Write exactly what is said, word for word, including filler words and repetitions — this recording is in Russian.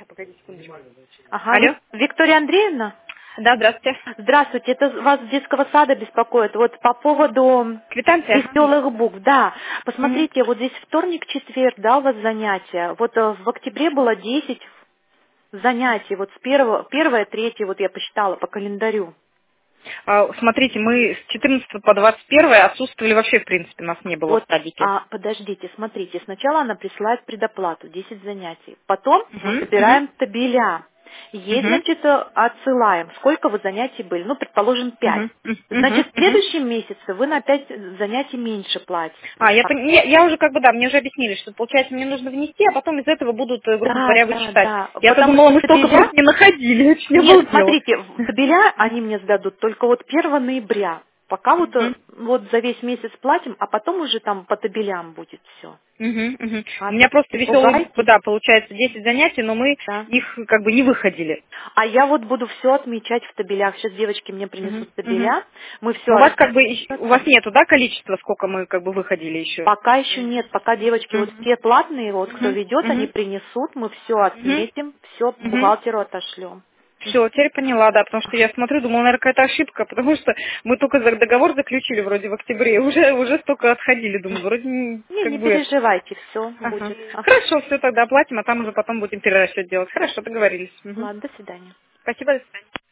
погоди секундочку. Ага, Алло? Вик- Виктория Андреевна? Да, здравствуйте. Здравствуйте, это вас с детского сада беспокоит. Вот по поводу Квитанция? веселых букв, да. Мгм. Посмотрите, вот здесь вторник, четверг, да, у вас занятия. Вот э, в октябре было десять занятий, вот с первого, первое, третье, вот я посчитала по календарю. А, смотрите, мы с четырнадцатого по двадцать первое отсутствовали вообще, в принципе, нас не было в Вот, садике. а, подождите, смотрите, сначала она присылает предоплату, десять занятий. Потом мы Мгм, мгм, собираем табеля. Ей, мгм, значит, э, отсылаем, сколько вы занятий были. Ну, предположим, пять. мгм, мгм, Значит, мгм, в мгм. следующем месяце вы на пять занятий меньше платите. А, я, А, пон- я, я уже как бы, да, мне уже объяснили, что, получается, мне нужно внести, а потом из этого будут, э, грубо Да, говоря, да, вычитать. да. Я-то Потому думала, что мы столько табеля... просто не находили, я чуть не Нет, обалдела. смотрите, в- табеля они мне сдадут только вот первого ноября. Пока вот, э, Мгм. вот за весь месяц платим, а потом уже там по табелям будет все. Мгм, мгм. У А меня то просто не веселые буквы, пугайтесь, да, получается десять занятий, но мы да. их как бы не выходили. А я вот буду все отмечать в табелях. Сейчас девочки мне Мгм, принесут мгм. табеля. Мы все Но у вас как бы, ещ- у вас нету, да, количества, сколько мы как бы выходили еще? пока еще нет, пока девочки вот Мгм, все платные, вот кто мгм, ведет, они мгм, принесут, мы все мгм, отметим, все мгм. бухгалтеру отошлем. Все, теперь поняла, да, потому что я смотрю, думала, наверное, какая-то ошибка, потому что мы только за- договор заключили вроде в октябре, уже, уже столько отходили, думаю, вроде м, Не, как не бы это. переживайте, все Ага. будет. Ага. Хорошо, все тогда оплатим, а там уже потом будем перерасчет делать. Хорошо, договорились. Мгм. Ладно, до свидания. Спасибо, до свидания.